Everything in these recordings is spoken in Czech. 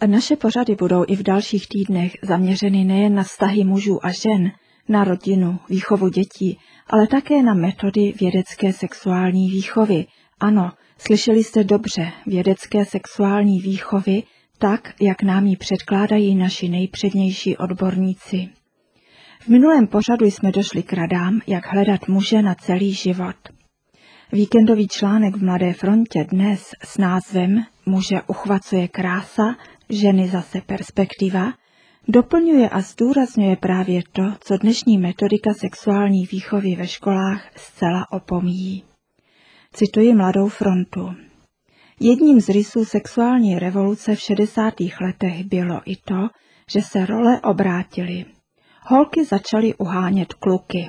Naše pořady budou i v dalších týdnech zaměřeny nejen na vztahy mužů a žen, na rodinu, výchovu dětí, ale také na metody vědecké sexuální výchovy. Ano, slyšeli jste dobře, vědecké sexuální výchovy, tak, jak nám ji předkládají naši nejpřednější odborníci. V minulém pořadu jsme došli k radám, jak hledat muže na celý život. Víkendový článek v Mladé frontě dnes s názvem Muže uchvacuje krása, ženy zase perspektiva, doplňuje a zdůrazňuje právě to, co dnešní metodika sexuální výchovy ve školách zcela opomíjí. Cituji Mladou frontu. Jedním z rysů sexuální revoluce v 60. letech bylo i to, že se role obrátily. Holky začaly uhánět kluky.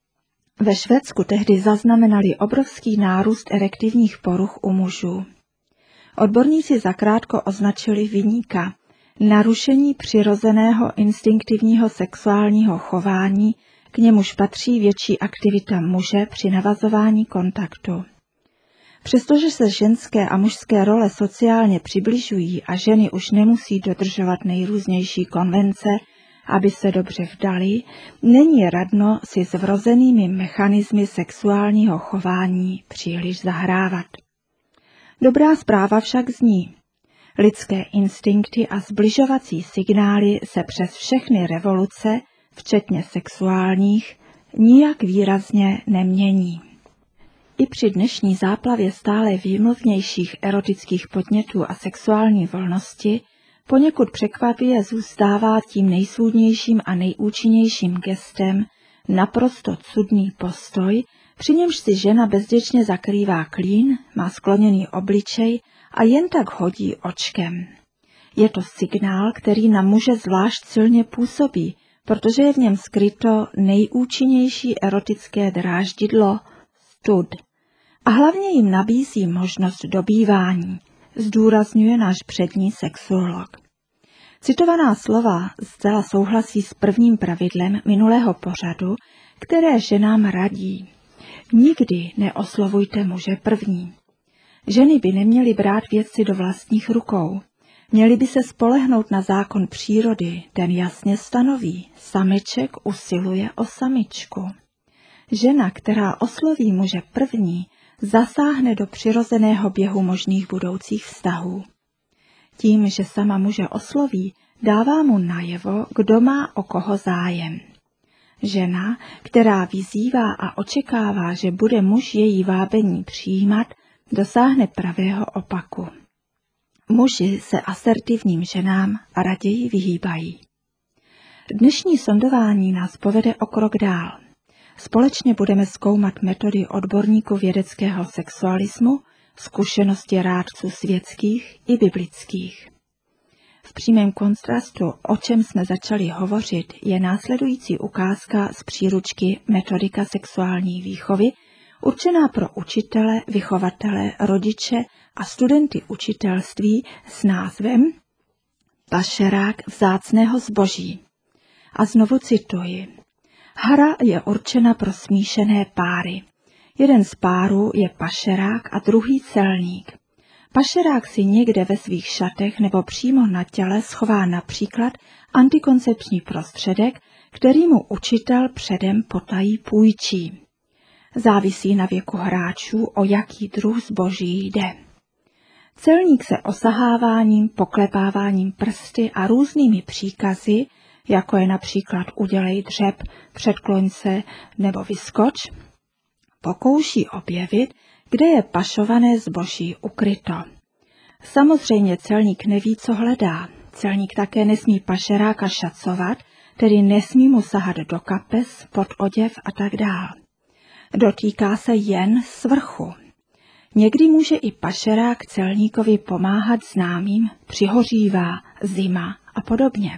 Ve Švédsku tehdy zaznamenali obrovský nárůst erektivních poruch u mužů. Odborníci zakrátko označili viníka, narušení přirozeného instinktivního sexuálního chování, k němuž patří větší aktivita muže při navazování kontaktu. Přestože se ženské a mužské role sociálně přibližují a ženy už nemusí dodržovat nejrůznější konvence, aby se dobře vdali, není radno si s vrozenými mechanismy sexuálního chování příliš zahrávat. Dobrá zpráva však zní. Lidské instinkty a zbližovací signály se přes všechny revoluce, včetně sexuálních, nijak výrazně nemění. I při dnešní záplavě stále výmluvnějších erotických podnětů a sexuální volnosti poněkud překvapivě zůstává tím nejsvůdnějším a nejúčinnějším gestem naprosto cudný postoj, při němž si žena bezděčně zakrývá klín, má skloněný obličej a jen tak hodí očkem. Je to signál, který na muže zvlášť silně působí, protože je v něm skryto nejúčinnější erotické dráždidlo – stud. A hlavně jim nabízí možnost dobývání, zdůrazňuje náš přední sexuolog. Citovaná slova zcela souhlasí s prvním pravidlem minulého pořadu, které ženám radí. Nikdy neoslovujte muže první. Ženy by neměly brát věci do vlastních rukou. Měly by se spolehnout na zákon přírody, ten jasně stanoví, sameček usiluje o samičku. Žena, která osloví muže první, zasáhne do přirozeného běhu možných budoucích vztahů. Tím, že sama muže osloví, dává mu najevo, kdo má o koho zájem. Žena, která vyzývá a očekává, že bude muž její vábení přijímat, dosáhne pravého opaku. Muži se asertivním ženám raději vyhýbají. Dnešní sondování nás povede o krok dál. Společně budeme zkoumat metody odborníků vědeckého sexualismu, zkušenosti rádců světských i biblických. V přímém kontrastu, o čem jsme začali hovořit, je následující ukázka z příručky Metodika sexuální výchovy, určená pro učitele, vychovatele, rodiče a studenty učitelství s názvem Pašerák vzácného zboží. A znovu cituji. Hra je určena pro smíšené páry. Jeden z párů je pašerák a druhý celník. Pašerák si někde ve svých šatech nebo přímo na těle schová například antikoncepční prostředek, který mu učitel předem potají půjčí. Závisí na věku hráčů, o jaký druh zboží jde. Celník se osaháváním, poklepáváním prsty a různými příkazy, jako je například udělej dřep, předkloň se nebo vyskoč, pokouší objevit, kde je pašované zboží ukryto. Samozřejmě celník neví, co hledá. Celník také nesmí pašeráka šacovat, tedy nesmí mu sahat do kapes, pod oděv a tak dál. Dotýká se jen svrchu. Někdy může i pašerák celníkovi pomáhat známým, přihořívá, zima a podobně.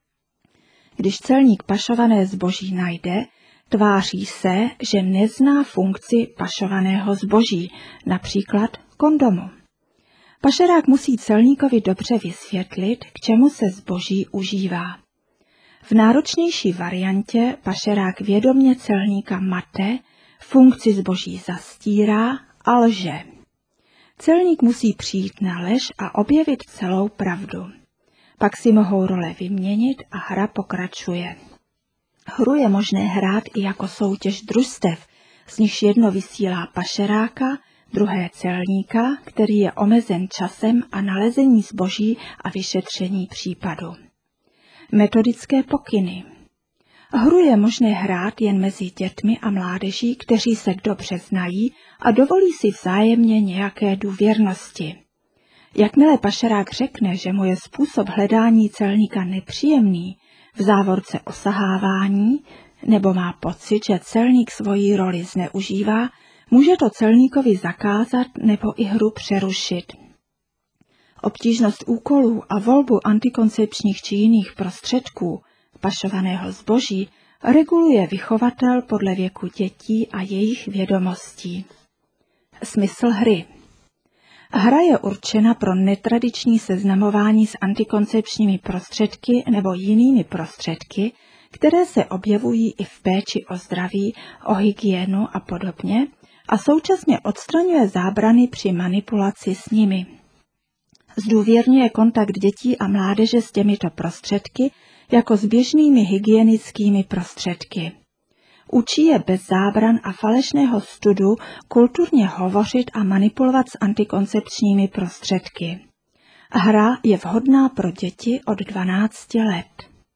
Když celník pašované zboží najde, tváří se, že nezná funkci pašovaného zboží, například kondomu. Pašerák musí celníkovi dobře vysvětlit, k čemu se zboží užívá. V náročnější variantě pašerák vědomě celníka mate, funkci zboží zastírá a lže. Celník musí přijít na lež a objevit celou pravdu. Pak si mohou role vyměnit a hra pokračuje. Hru je možné hrát i jako soutěž družstev, z nichž jedno vysílá pašeráka, druhé celníka, který je omezen časem a nalezení zboží a vyšetření případu. Metodické pokyny. Hru je možné hrát jen mezi dětmi a mládeží, kteří se dobře znají a dovolí si vzájemně nějaké důvěrnosti. Jakmile pašerák řekne, že mu je způsob hledání celníka nepříjemný, v závorce osahávání, nebo má pocit, že celník svoji roli zneužívá, může to celníkovi zakázat nebo i hru přerušit. Obtížnost úkolů a volbu antikoncepčních či jiných prostředků pašovaného zboží reguluje vychovatel podle věku dětí a jejich vědomostí. Smysl hry. Hra je určena pro netradiční seznamování s antikoncepčními prostředky nebo jinými prostředky, které se objevují i v péči o zdraví, o hygienu a podobně, a současně odstraňuje zábrany při manipulaci s nimi. Zdůvěrňuje kontakt dětí a mládeže s těmito prostředky jako s běžnými hygienickými prostředky. Učí je bez zábran a falešného studu kulturně hovořit a manipulovat s antikoncepčními prostředky. Hra je vhodná pro děti od 12 let.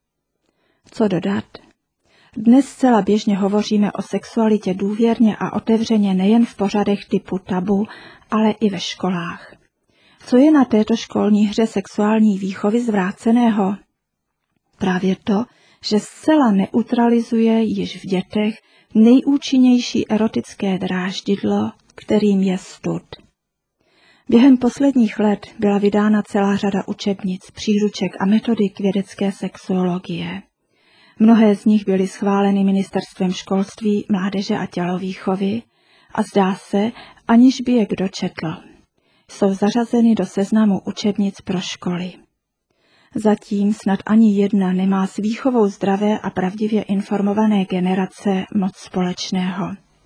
Co dodat? Dnes zcela běžně hovoříme o sexualitě důvěrně a otevřeně nejen v pořadech typu Tabu, ale i ve školách. Co je na této školní hře sexuální výchovy zvráceného? Právě to, že zcela neutralizuje již v dětech nejúčinnější erotické dráždidlo, kterým je stud. Během posledních let byla vydána celá řada učebnic, příruček a metodik vědecké sexuologie. Mnohé z nich byly schváleny Ministerstvem školství, mládeže a tělovýchovy a zdá se, aniž by je kdo četl. Jsou zařazeny do seznamu učebnic pro školy. Zatím snad ani jedna nemá s výchovou zdravé a pravdivě informované generace moc společného.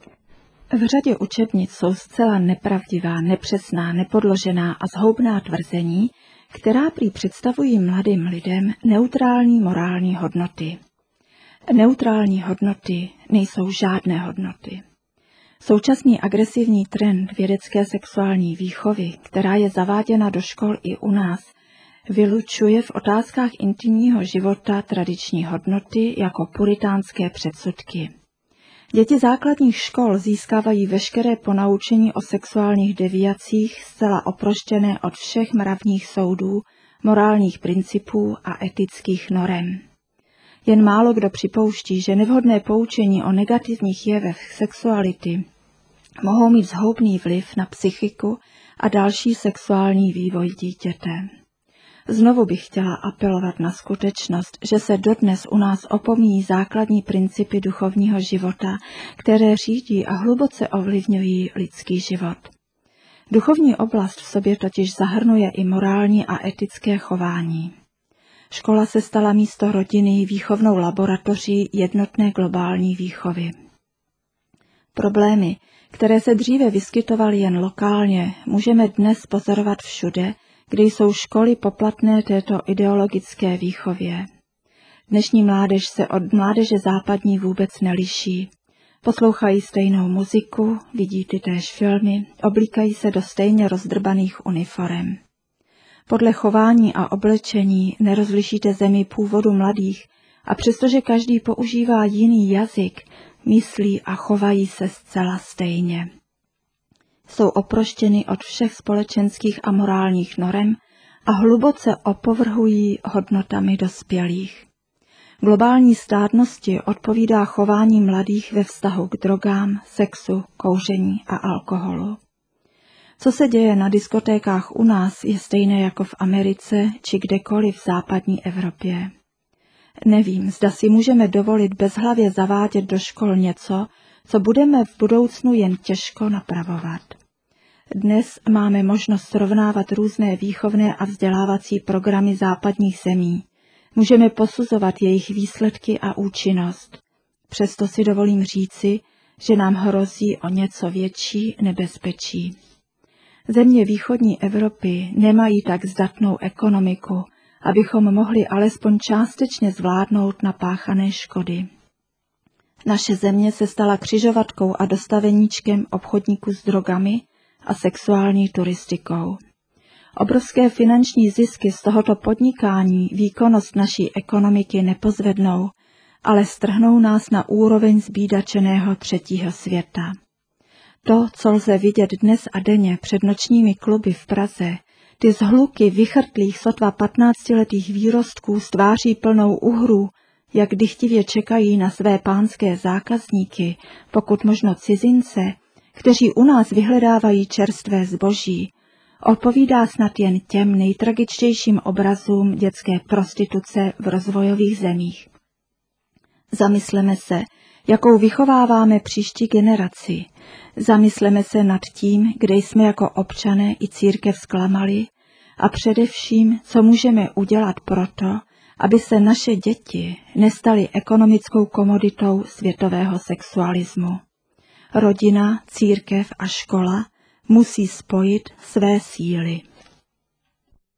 V řadě učebnic jsou zcela nepravdivá, nepřesná, nepodložená a zhoubná tvrzení, která prý představují mladým lidem neutrální morální hodnoty. Neutrální hodnoty nejsou žádné hodnoty. Současný agresivní trend vědecké sexuální výchovy, která je zaváděna do škol i u nás, vylučuje v otázkách intimního života tradiční hodnoty jako puritánské předsudky. Děti základních škol získávají veškeré ponaučení o sexuálních deviacích zcela oproštěné od všech mravních soudů, morálních principů a etických norem. Jen málo kdo připouští, že nevhodné poučení o negativních jevech sexuality mohou mít zhoubný vliv na psychiku a další sexuální vývoj dítěte. Znovu bych chtěla apelovat na skutečnost, že se dodnes u nás opomíjí základní principy duchovního života, které řídí a hluboce ovlivňují lidský život. Duchovní oblast v sobě totiž zahrnuje i morální a etické chování. Škola se stala místo rodiny výchovnou laboratoří jednotné globální výchovy. Problémy, které se dříve vyskytovaly jen lokálně, můžeme dnes pozorovat všude, kde jsou školy poplatné této ideologické výchově. Dnešní mládež se od mládeže západní vůbec neliší. Poslouchají stejnou muziku, vidí tytéž filmy, oblíkají se do stejně rozdrbaných uniforem. Podle chování a oblečení nerozlišíte zemi původu mladých a přestože každý používá jiný jazyk, myslí a chovají se zcela stejně. Jsou oproštěny od všech společenských a morálních norem a hluboce opovrhují hodnotami dospělých. Globální státnosti odpovídá chování mladých ve vztahu k drogám, sexu, kouření a alkoholu. Co se děje na diskotékách u nás, je stejné jako v Americe či kdekoliv v západní Evropě. Nevím, zda si můžeme dovolit bezhlavě zavádět do škol něco, co budeme v budoucnu jen těžko napravovat. Dnes máme možnost srovnávat různé výchovné a vzdělávací programy západních zemí. Můžeme posuzovat jejich výsledky a účinnost. Přesto si dovolím říci, že nám hrozí o něco větší nebezpečí. Země východní Evropy nemají tak zdatnou ekonomiku abychom mohli alespoň částečně zvládnout napáchané škody. Naše země se stala křižovatkou a dostaveníčkem obchodníků s drogami a sexuální turistikou. Obrovské finanční zisky z tohoto podnikání výkonnost naší ekonomiky nepozvednou, ale strhnou nás na úroveň zbídačeného třetího světa. To, co lze vidět dnes a denně před nočními kluby v Praze, ty zhluky vychrtlých sotva 15letých výrostků s tváří plnou uhrů, jak dychtivě čekají na své pánské zákazníky, pokud možno cizince, kteří u nás vyhledávají čerstvé zboží, odpovídá snad jen těm nejtragičtějším obrazům dětské prostituce v rozvojových zemích. Zamysleme se, jakou vychováváme příští generaci. Zamysleme se nad tím, kde jsme jako občané i církev zklamali a především, co můžeme udělat proto, aby se naše děti nestaly ekonomickou komoditou světového sexualismu. Rodina, církev a škola musí spojit své síly.